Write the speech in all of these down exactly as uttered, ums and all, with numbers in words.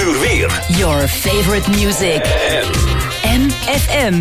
uur weer. Your favorite music. M F M.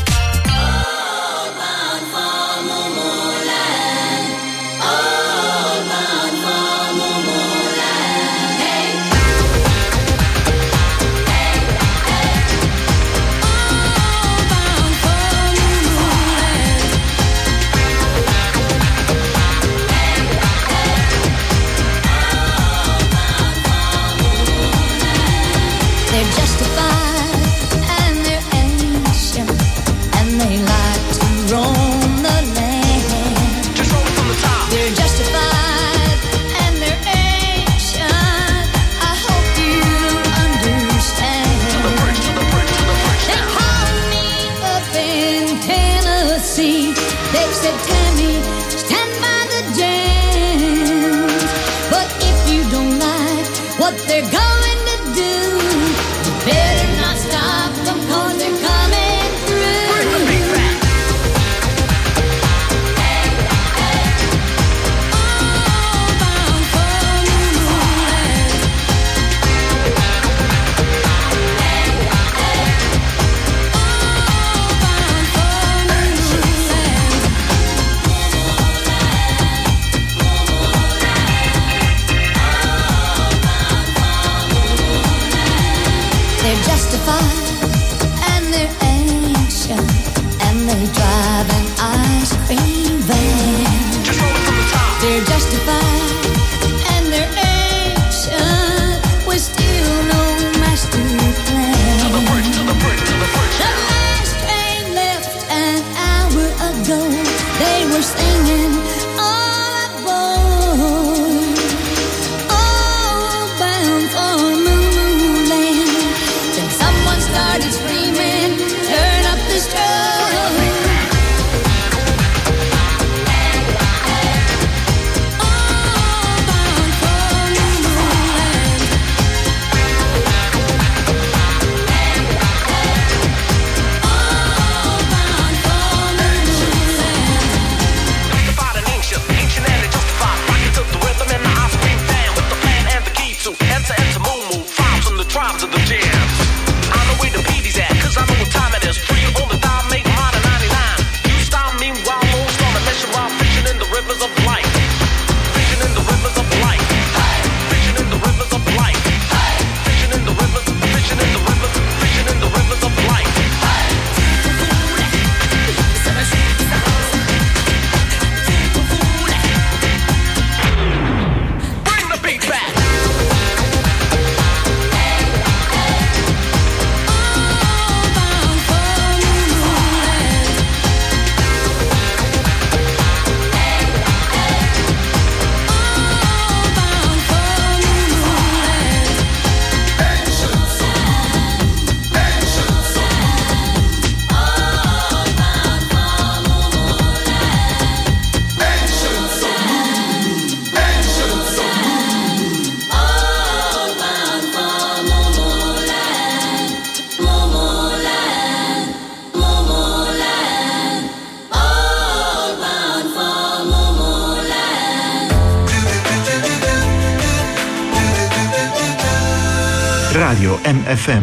Radio M F M.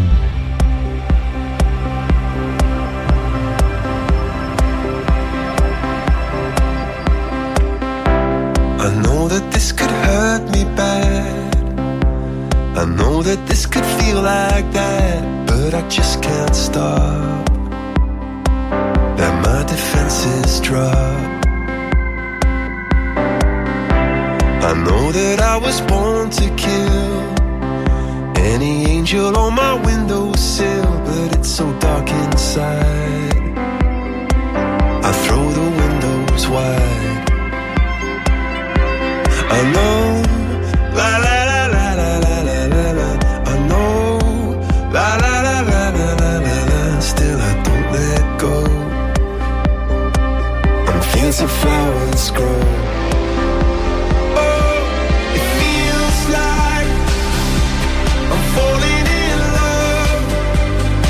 I know that this could hurt me bad. I know that this could feel like that, but I just can't stop. Let my defenses drop. I know that I was born to kill any angel on my windowsill, but it's so dark inside. I throw the windows wide. I know, la la la la la la la la la. I know, la la la la la la la la. Still I don't let go. I'm fields of flowers grow. Oh, it feels like I'm falling in love.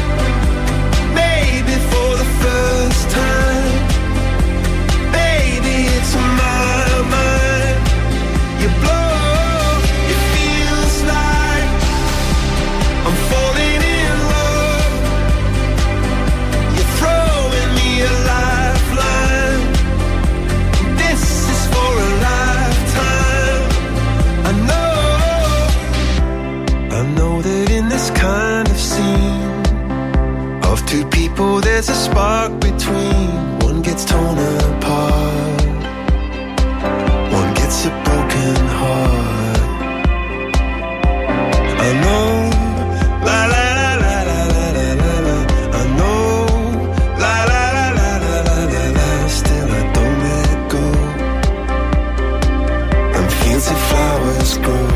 Maybe for the first time. Baby, people, there's a spark between. One gets torn apart, one gets a broken heart. I know, la la la la la la la la. I know, la la la la la la la la. Still I don't let go, and fields of flowers grow.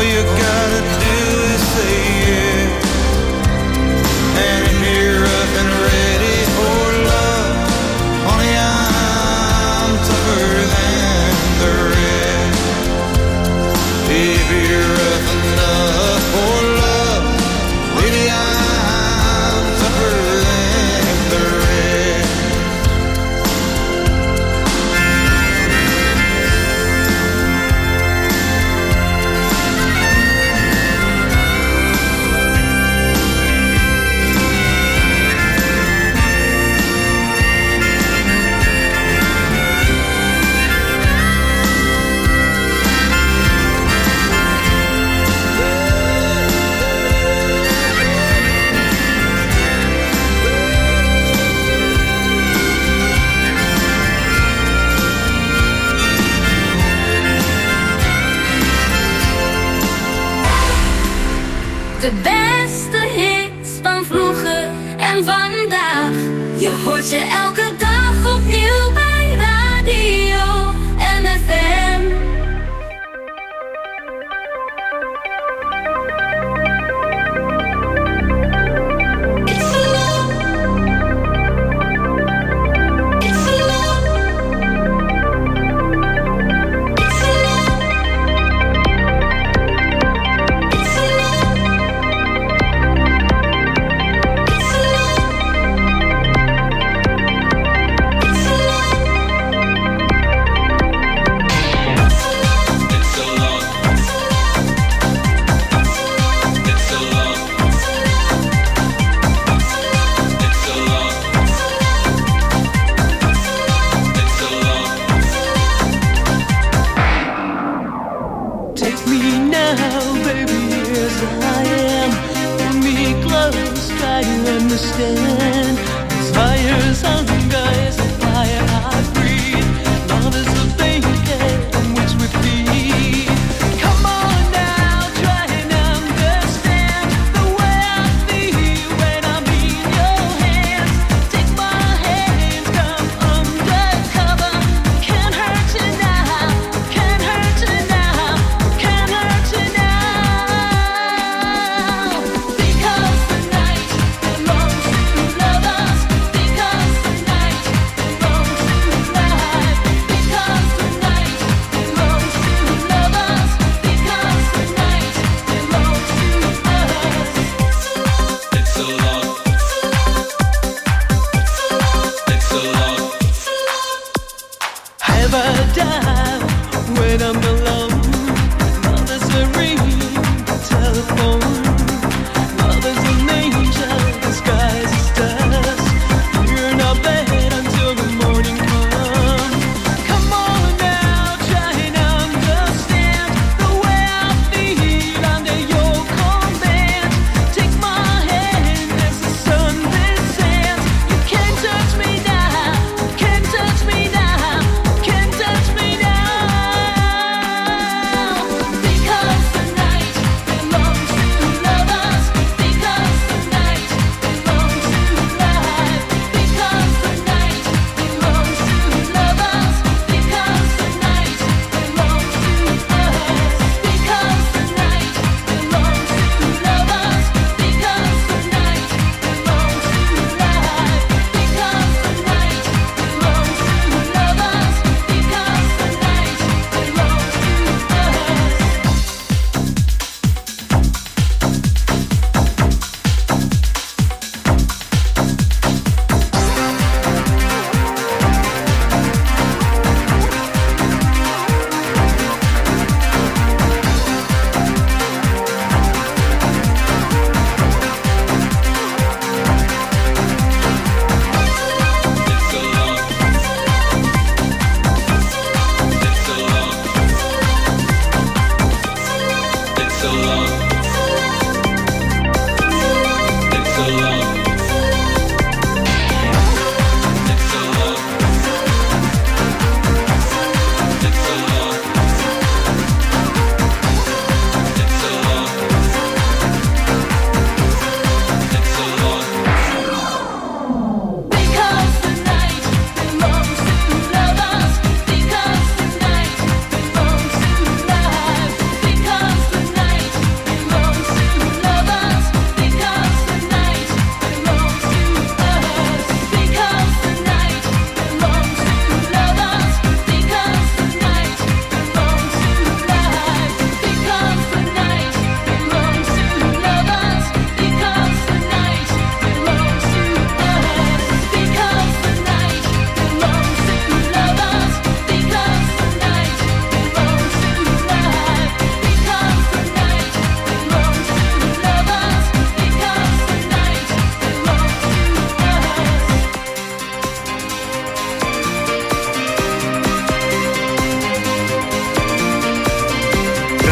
you gotta do is say yeah. And if you're up and ready for love, honey, I'm tougher than the rest. If you're up enough for love, baby, I'm tougher than the rest. De beste hits van vroeger en vandaag. Je hoort ze elke dag opnieuw bij Radio M F M. Because the night belongs to lovers. Because the night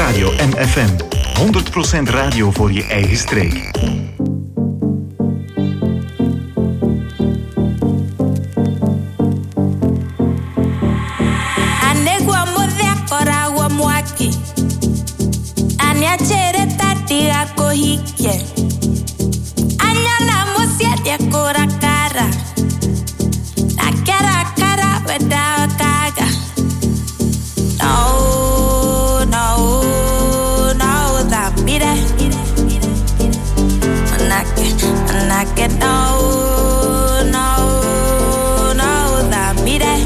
Radio M F M. honderd procent radio voor je eigen streek. Anegwa modhe kora wa mwaki. Anya chere tati ako hike. Anya na musia de kora cara. Na cara cara weda kaga. No, no, no, that be that. Manake, manake, no, no, no, that be that.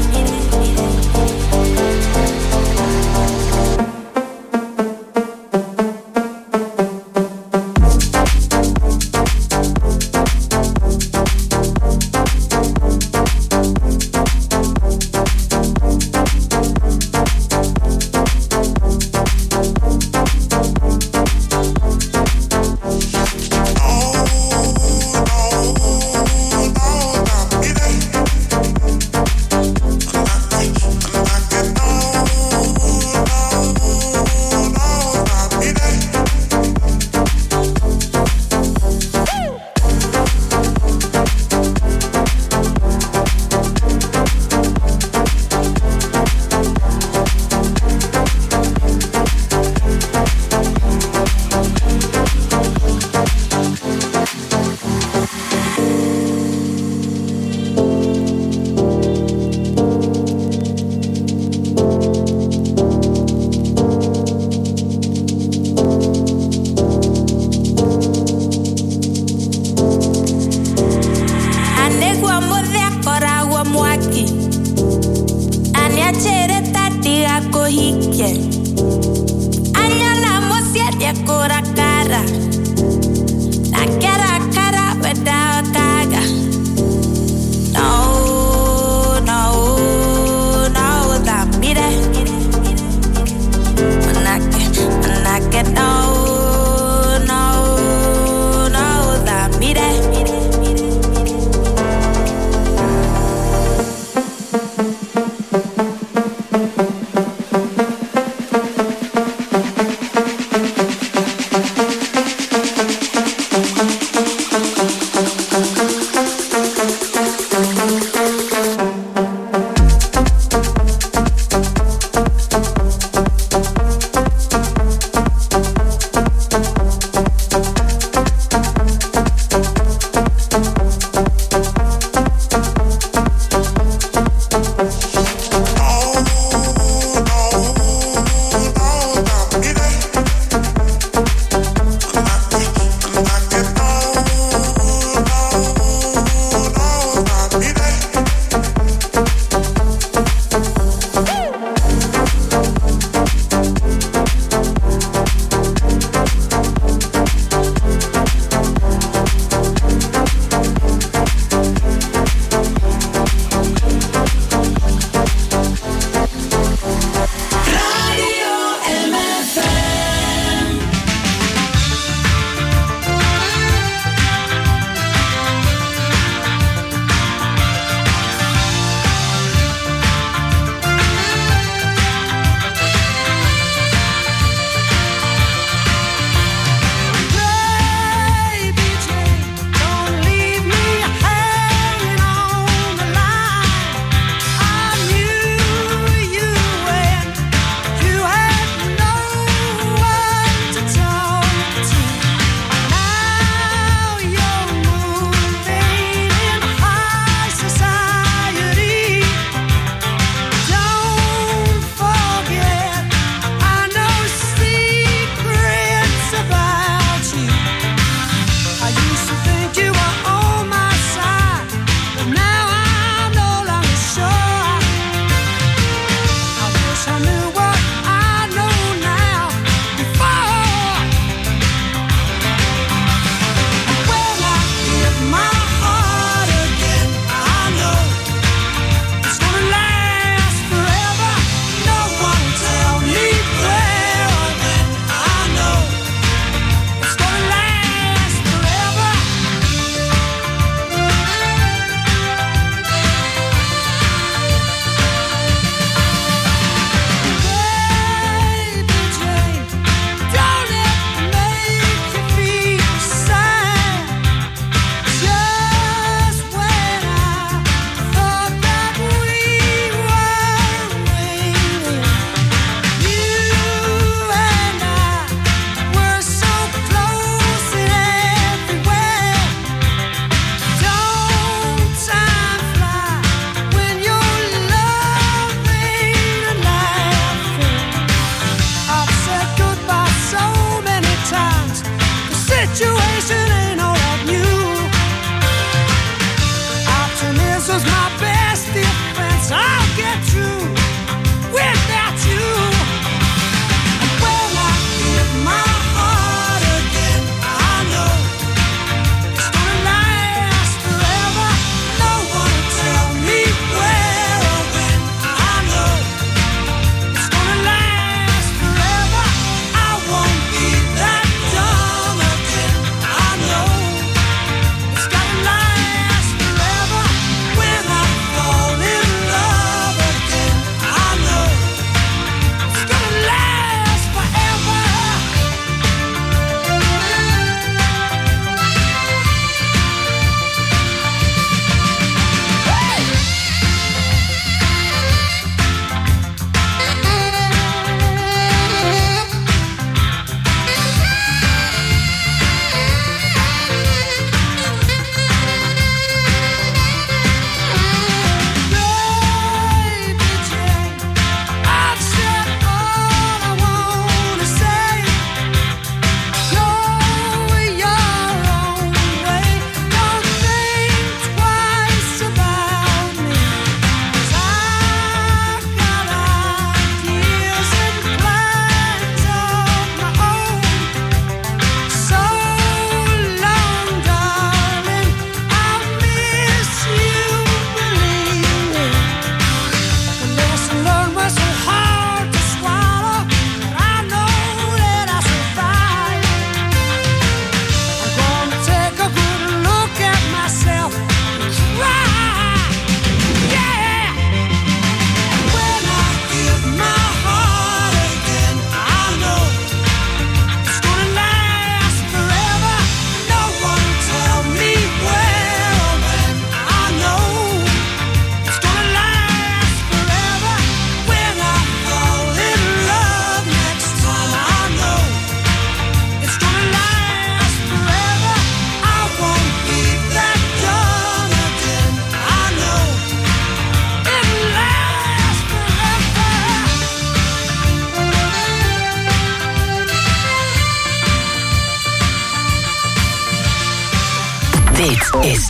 Dit is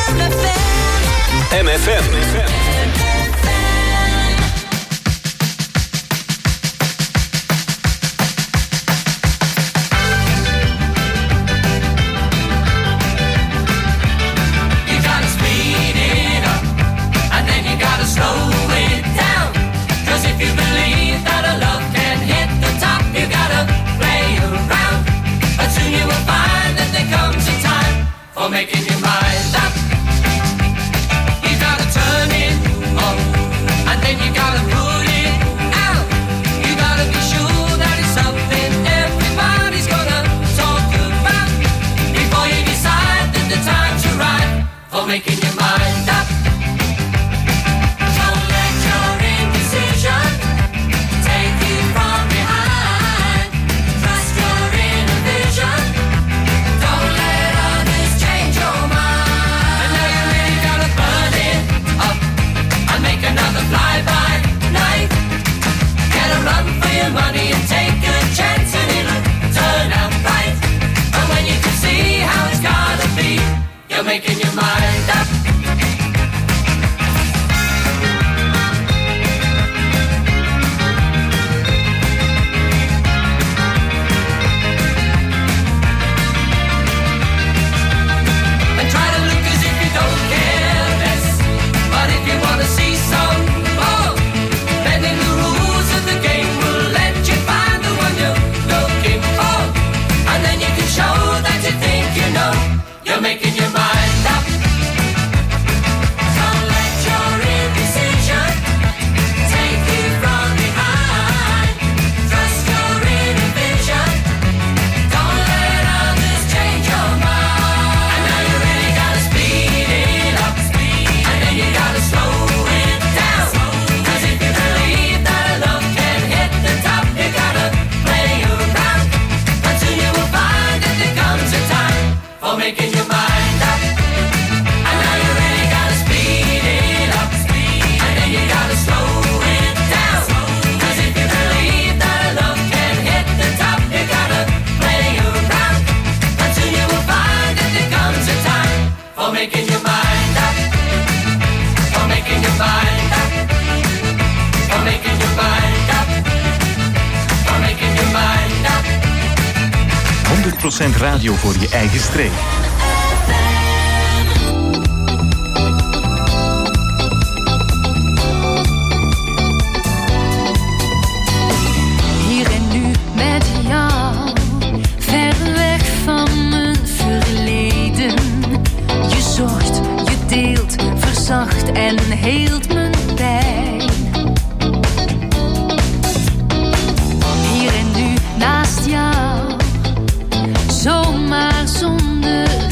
M F M. Making your mind up. You gotta turn it on, and then you gotta put it out. You gotta be sure that it's something everybody's gonna talk about before you decide that the time's right for making your mind up. Don't let your indecision take you from behind. Trust your inner vision. Don't let others change your mind. And now you really gotta burn it up and make another fly-by night. Get a run for your money and take a chance and it'll turn out right. And when you can see how it's gotta be, you're making your mind up. And try to look as if you don't care less. But if you wanna see some more, bending the rules of the game will let you find the one you're looking for. And then you can show that you think you know. You're making your mind up. Don't let your indecision take you from behind. Trust your inner vision. Don't let others change your mind. And now you really gotta speed it up, and then you gotta slow it down. Cause if you believe that love can hit the top, you gotta play around. And soon you will find that there comes a time for making your mind up. And now you really gotta speed it up, and then you gotta slow it down. Cause if you believe that love can hit the top, you gotta play around. And soon you will find that there comes a time for making your mind up. For making your mind up. For making your mind up. For making your mind up. honderd procent radio voor je eigen streek. Hier en nu met jou, ver weg van mijn verleden. Je zorgt, je deelt, verzacht en heelt mijn pijn. Hier en nu naast jou, zomaar zonder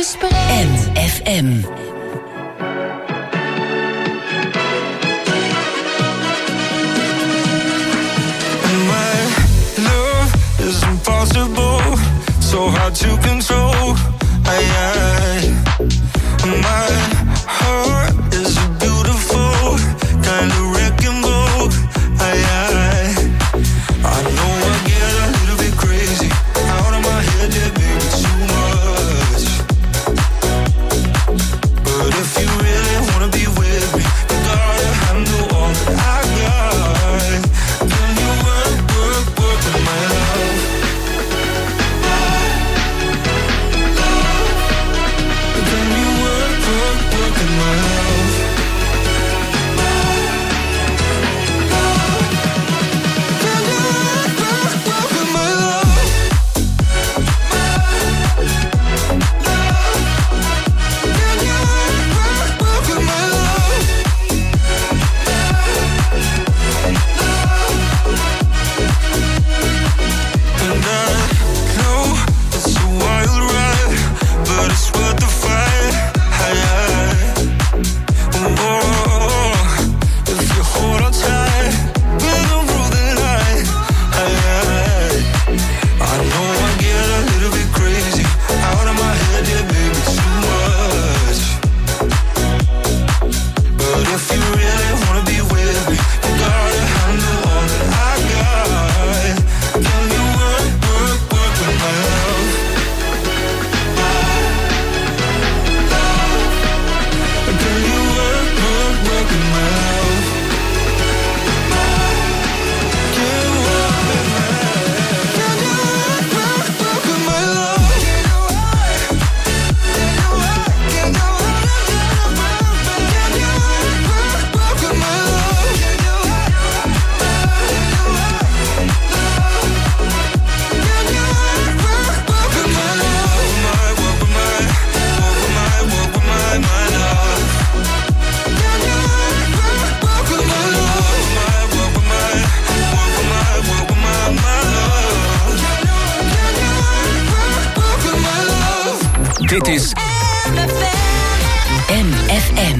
M F M. Impossible, so hard to control. I, I, my heart is a beautiful kind of wrecking ball. I, I, I know I get a little bit crazy out of my head, yeah, baby, too much. But if you really wanna be with me, you gotta handle all that I got. Can you work, work, work with my love? Dit is M F M.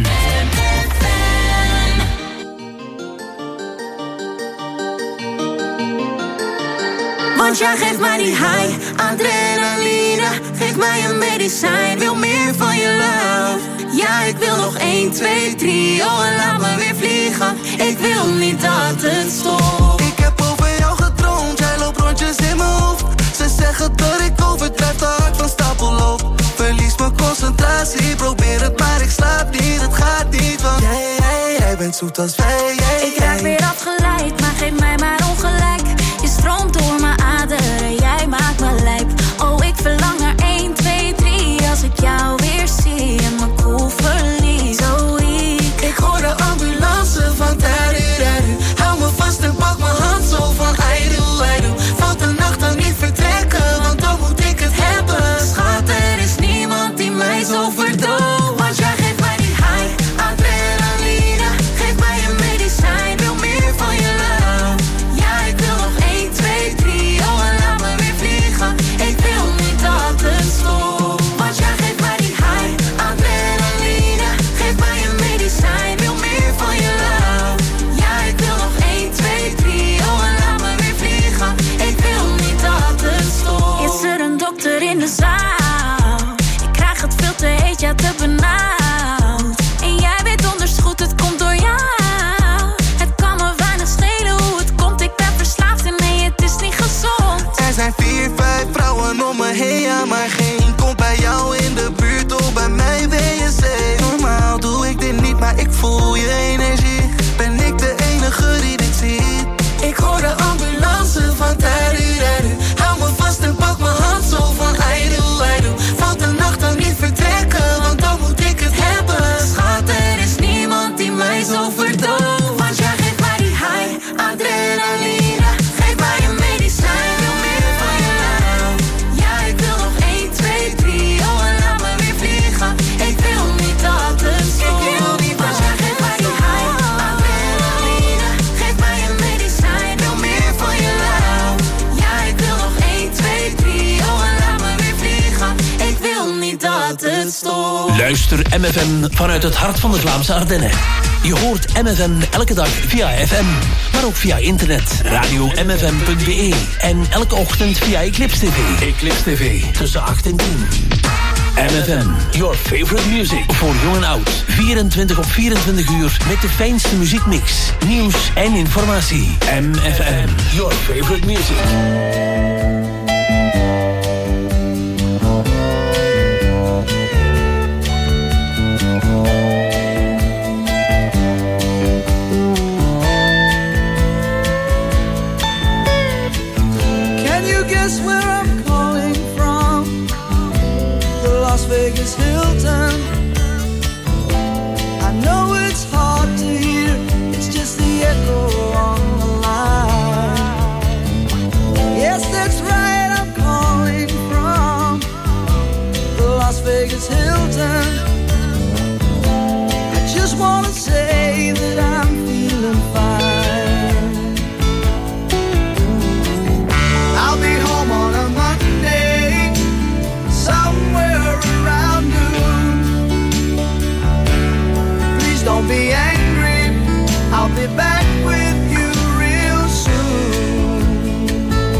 Want jij geeft mij die high, adrenaline. Geef mij een medicijn, wil meer van je love. Ja, ik wil nog één, twee, drie, oh en laat me weer vliegen. Ik wil niet dat het stopt. Ik heb over jou gedroomd, jij loopt rondjes in mijn hoofd. Ze zeggen dat ik overdrijf, te hard van stapel loop. Verlies mijn concentratie, probeer het maar ik slaap niet. Het gaat niet, want jij, jij, jij bent zoet als wij, jij, Ik raak weer afgeleid, maar geef mij maar ongelijk. Je stroomt door mijn aderen, jij maakt me lijp. Oh, ik verlang naar één, twee, drie. Als ik jou weer zie en me cool verlies. Oh, ik Ik hoor de ambulance van Tariru. Hou me vast en pak mijn hand zo van I do, I do. Valt de nacht dan niet vertrekken, want dan moet ik het hebben. Schat, er is niemand die mij zo verdooft. Want jij geeft mij die high, adrenaline. Geef mij een medicijn, wil meer van je love. Ja, ik wil nog één, twee, drie, oh en laat me weer vliegen. Ik wil niet dat het stopt. Want jij geeft mij die high, adrenaline. Geef mij een medicijn, wil meer van je love. Ja, ik wil nog één, twee, drie, oh en laat me weer vliegen. Ik wil niet dat het stopt. Is er een dokter in de zaal? Ik krijg het veel te heet, ja te benauwd. En jij weet donders goed, het komt door jou. Het kan me weinig schelen hoe het komt. Ik ben verslaafd en nee, het is niet gezond. Er zijn vier, vijf vrouwen om me heen, ja, maar geen komt bij jou in de buurt. Oh, bij mij ben je safe. Normaal doe ik dit niet, maar ik voel je energie. Ben ik de enige die dit ziet? Ik hoor de ambulance van Tariru. Hou me vast en pak mijn hand zo van I do, I do. Valt de nacht dan niet vertrekken, want dan moet ik het hebben. Schat, er is niemand die mij zo verdooft. Want jij geeft mij die high, adrenaline. Geef mij een medicijn, wil meer van je love. Ja, ik wil nog één, twee, non-stop. Luister M F M vanuit het hart van de Vlaamse Ardennen. Je hoort M F M elke dag via F M, maar ook via internet, radio m f m punt b e en elke ochtend via Eclipse T V. Eclipse T V, tussen acht en tien. M F M, your favorite music. Voor jong en oud. vierentwintig op vierentwintig uur met de fijnste muziekmix, nieuws en informatie. M F M, your favorite music. Vegas Hilton. I know it's hard to hear, it's just the echo on the line. Yes, that's right, I'm calling from the Las Vegas Hilton. I just wanna say that I'm feeling fine. I'll be home on a Monday, somewhere around noon. Please don't be angry, I'll be back with you real soon.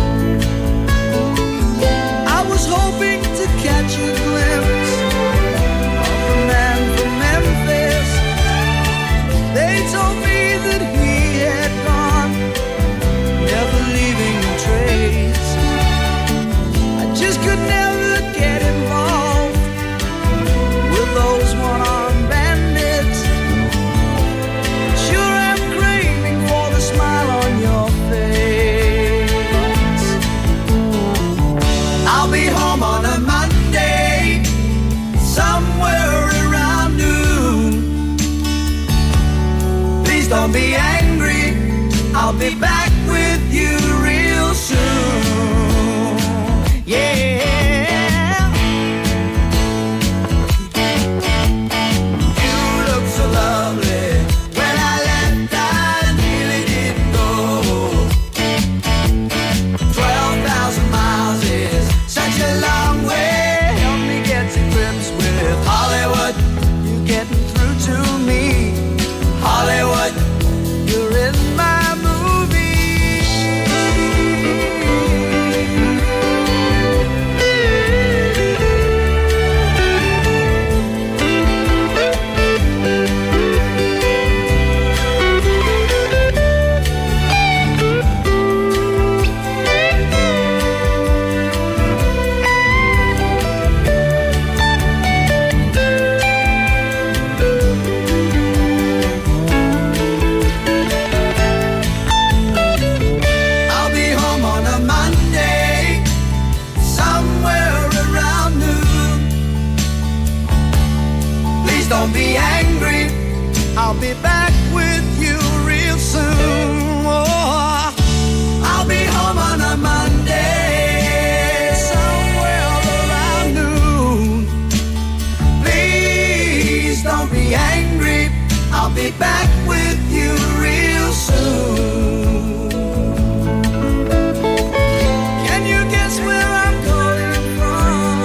I was hoping to catch a glimpse of the man from Memphis. They told me that he had gone, never leaving a trace. I just could never get involved with those one-armed bandits. Sure, I'm craving for the smile on your face. I'll be home on a Monday, somewhere around noon. Please don't be angry, I'll be back with you real soon. Yeah. Hollywood, you're in my movie. I'll be home on a Monday, somewhere around noon. Please don't be angry, I'll be back with you real soon. Oh, I'll be home on a Monday, somewhere around noon. Please don't be angry, I'll be back with you real soon. Can you guess where I'm calling from?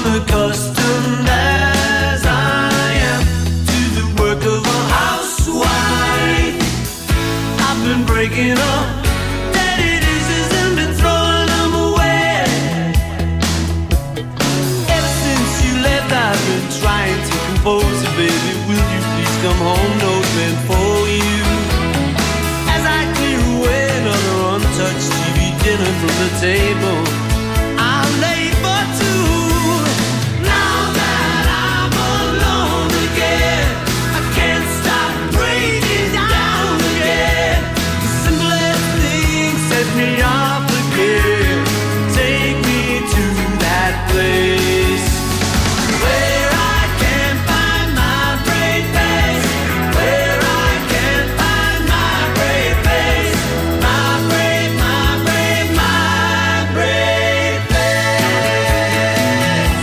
accustomed as I am to the work of a housewife. I've been breaking up daddy dishes and been throwing them away. Ever since you left, I've been trying to compose it, baby. Will you please come home? Note meant for you. As I clear away another untouched T V dinner from the table, I'm late for two. Now that I'm alone again, I can't stop breaking down again. The simplest things set me off again. Take me to that place where I can find my brave face, where I can find my brave face, my brave, my brave, my brave face,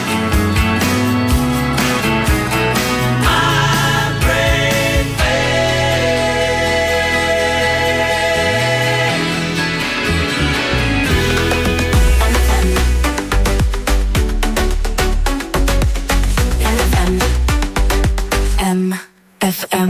my brave M F M.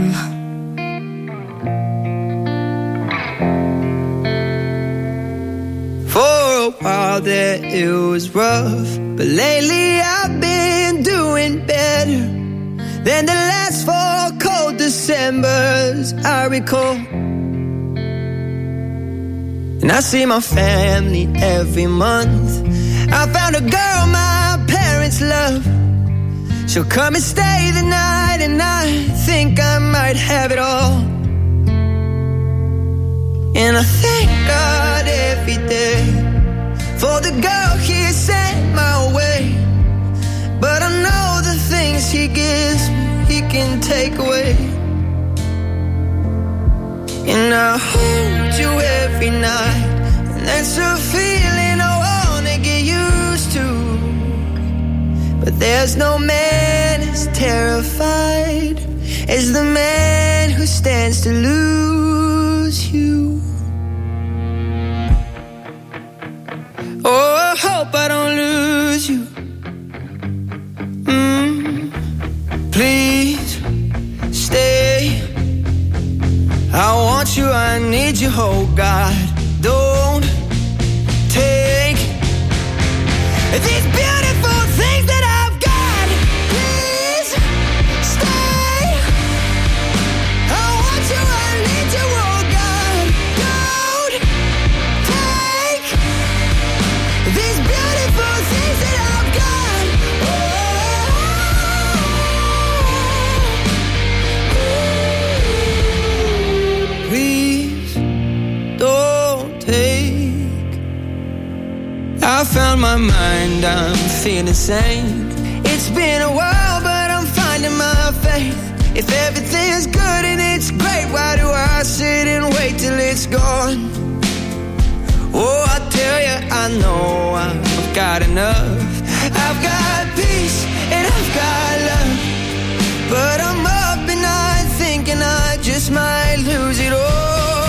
For a while there it was rough, but lately I've been doing better than the last four cold Decembers I recall. And I see my family every month. I found a girl my parents love. She'll come and stay the night, and I think I might have it all. And I thank God every day for the girl he sent my way. But I know the things he gives me, he can take away. And I hold you every night, and that's a feeling I wanna get used to. But there's no man as terrified as the man who stands to lose you. Oh, I hope I don't lose you. Mm. Please stay. I want you, I need you, oh God. Don't take these beautiful things that I've got. Please stay. I want you, I need you, oh God. Don't take these beautiful things that I've got. Oh, please don't take. I found my mind, I'm feeling sane. It's been a while, but I'm finding my faith. If everything's good and it's great, why do I sit and wait till it's gone? Oh, I tell you, I know I've got enough. I've got peace and I've got love, but I'm up at night thinking I just might lose it all.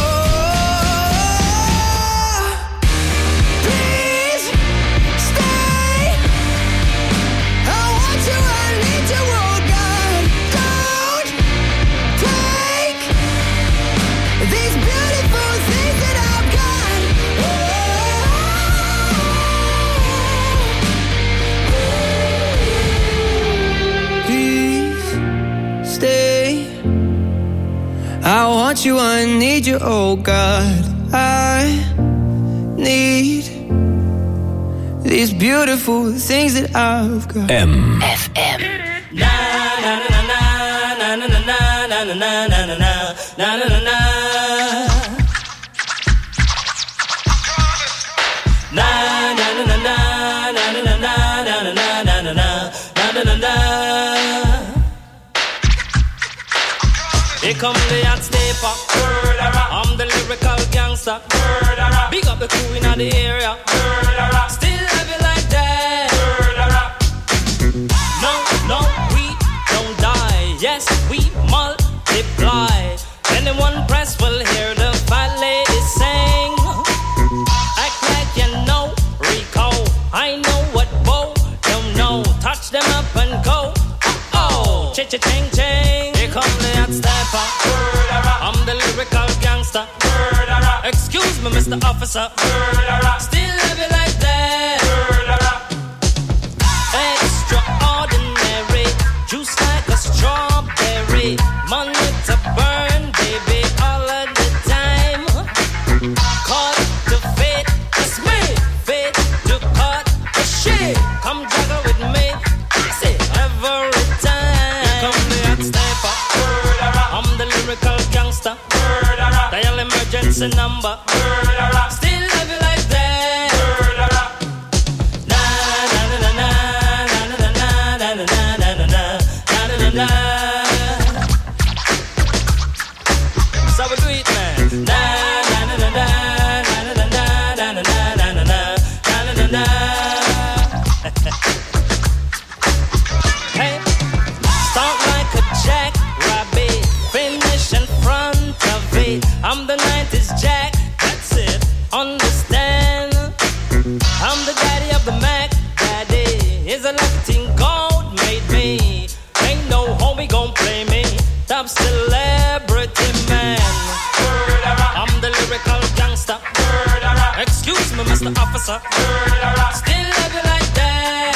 Please stay. I want you, I need you, oh God. Don't take these beautiful things that I've got. Please stay. I want you, I need you, oh God. I need these beautiful things that I've got. M F M. na na na na na na na na na na na na na na na na. Na na na na na na na na na na na na na na na na. Here come the hot stepper. I'm the lyrical gangster. Big up the crew in the area. Still have it like that. No, no, we don't die. Yes, we multiply. Anyone press will hear the fat lady sing. Act like you know Rico. I know what Bo don't know. touch them up and go. Oh, cha-cha-ching, ching. Here come the hot stepper. I'm the lyrical gangster. Excuse me, Mister Officer. Still love you like that. Extraordinary, juice like a strawberry. Money to burn, baby, all of the time. Caught to fit, it's me. Fit to cut the shit. Come juggle with me. Say every time. Here come the hot stepper. I'm the lyrical gangster. Dial emergency number. Still love you like that. Na na na na na na na na na na na na na na. So we do it, man. Na na na na na na na na na na na na na na na. Hey, start like a jackrabbit, finish in front of it. I'm the nineties Jack, that's it. Understand? I'm the daddy of the Mac. Daddy is a Latin gold made me. Ain't no homie gon' play me. Top celebrity man. I'm the lyrical gangster. Excuse me, Mister Officer. Still love you like that.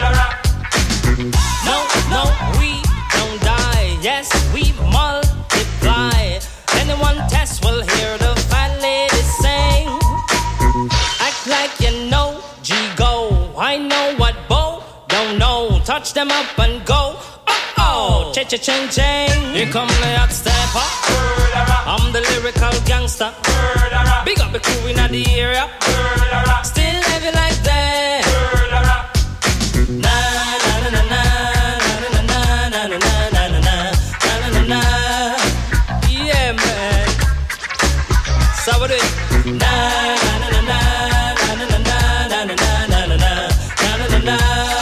No, no, we don't die. Yes, we multiply. Anyone test will hear the fat lady sing. Act like you know, G-Go. I know what Bo don't know. Touch them up and go. Oh, cha-cha-ching-ching. Here come the hot stepper. I'm the lyrical gangster. Big up the crew in the area. Still love you like that. Na na na na na na na na na na na na na na. Yeah, man. So we do it. Na na na na na na na na na na na na na na.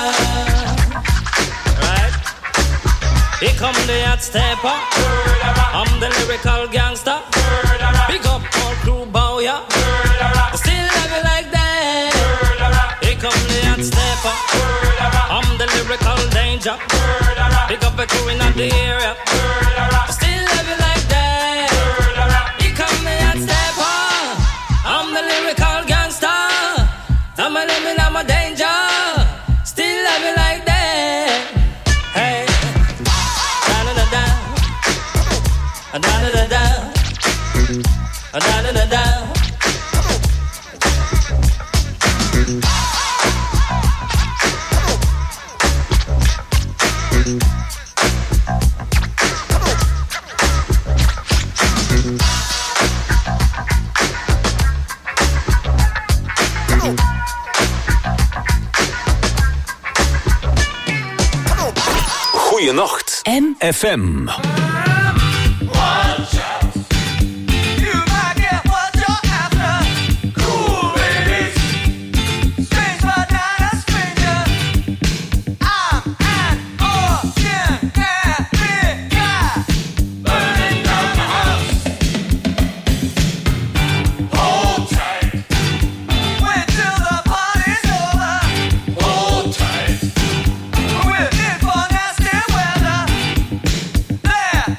Right. Here come the hot stepper. I'm the lyrical gangster. Big up all crew bow, yeah. Still love you like that. Here come the hot stepper. I'm the lyrical danger. Big up the crew in the area. Still love you like that. Here come the hot stepper. I'm the lyrical gangster. I'm a living, I'm a danger. Still love you like that. Hey. Da-da-da-da. Da-da-da-da. Da-da-da-da. Goeienacht. M. F M. We're in for nasty weather. There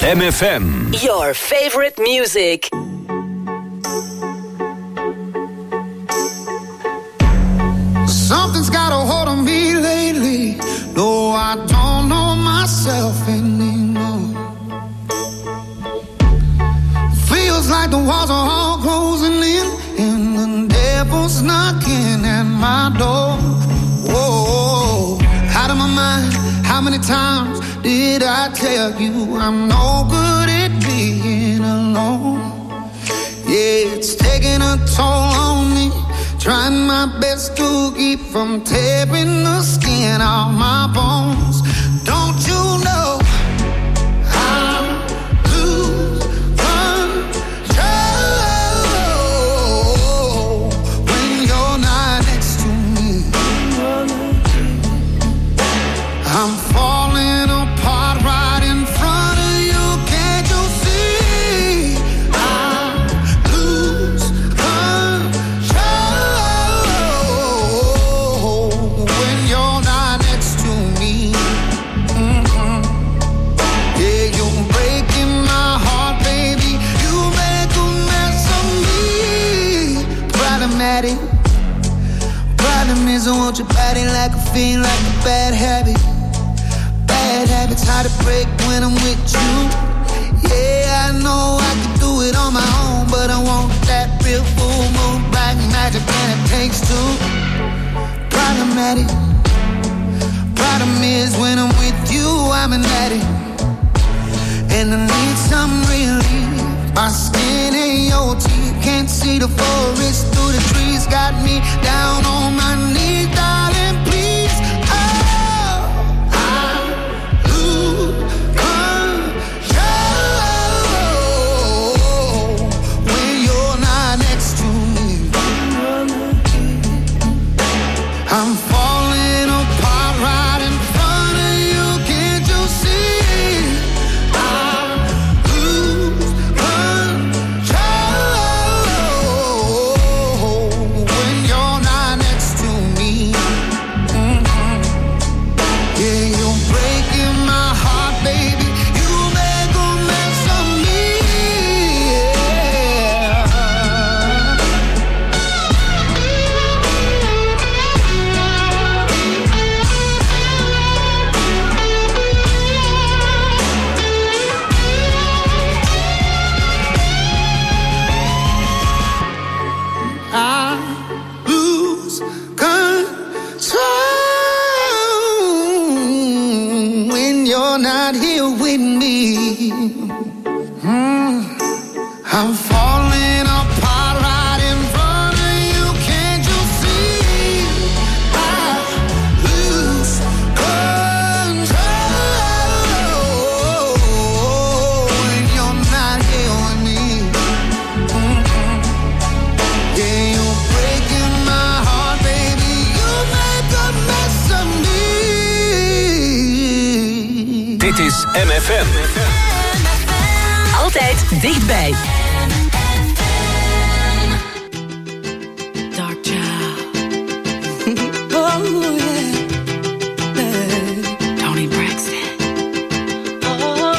M F M. Your favorite music. Something's got a hold on me lately. No, I don't know myself anymore. Feels like the walls are all closing in, and the devil's knocking at my door. Whoa, out of my mind. How many times did I tell you I'm no good at being alone? Yeah, it's taking a toll on me. Trying my best to keep from tearing the skin off my bones. Don't you know I lose control when you're not next to me? I'm falling apart right in front of you. Can't you see? I lose control when you're not next to me. Mm-hmm. Yeah, you're breaking my heart, baby. You make a mess of me. Problematic. Problem is I want your body like a fiend, like a bad habit. Bad habits hard to break when I'm with you. Yeah, I know I can do it on my own, but I want that real full moon, black magic, and it takes two. Problematic. Problem is when I'm with you, I'm an addict, and I need some relief. My skin ain't your teeth, can't see the forest through the trees. Got me down on my knees, darling, please. Oh, I lose control when you're not next to me. I'm falling apart right in front of you. Can't you see? I lose control when you're not next to me. Mm-hmm. Yeah, you're breaking my heart, baby. You make a mess of me. I lose control when you're not here with me. Mm. I'm falling apart right in front of you. Can't you see? I lose control when you're not here with me. Mm-mm. Yeah, you're breaking my heart, baby. You make a mess of me. Dit is M F M. Altijd dichtbij. Dark child. Oh, yeah. Yeah. Tony Braxton. Oh,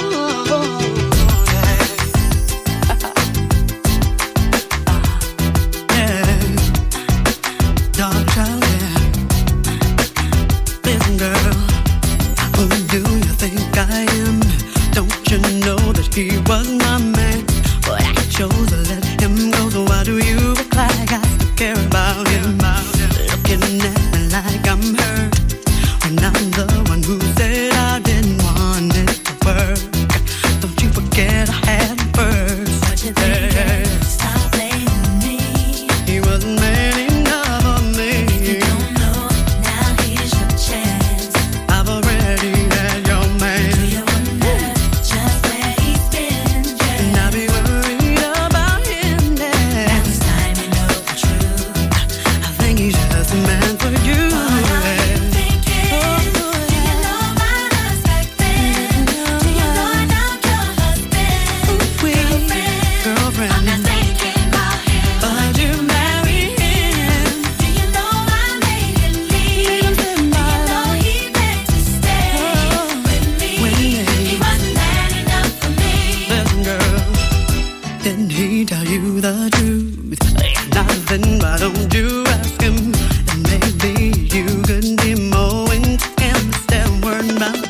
yeah. Dark child, yeah. Listen, girl. Who do you think I am? Don't you know that he was my man? But I chose to let him go, so why do you act like I still care about him? Looking at me like I'm hurt when I'm the one who said I didn't want it to work. Don't you forget I had him first. What you think? Yeah. Stop blaming me. He wasn't man enough for me. If you don't know, now here's your chance. I've already had your man. Do you wonder just where he's been? Yeah. And I'll be worried about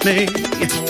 me.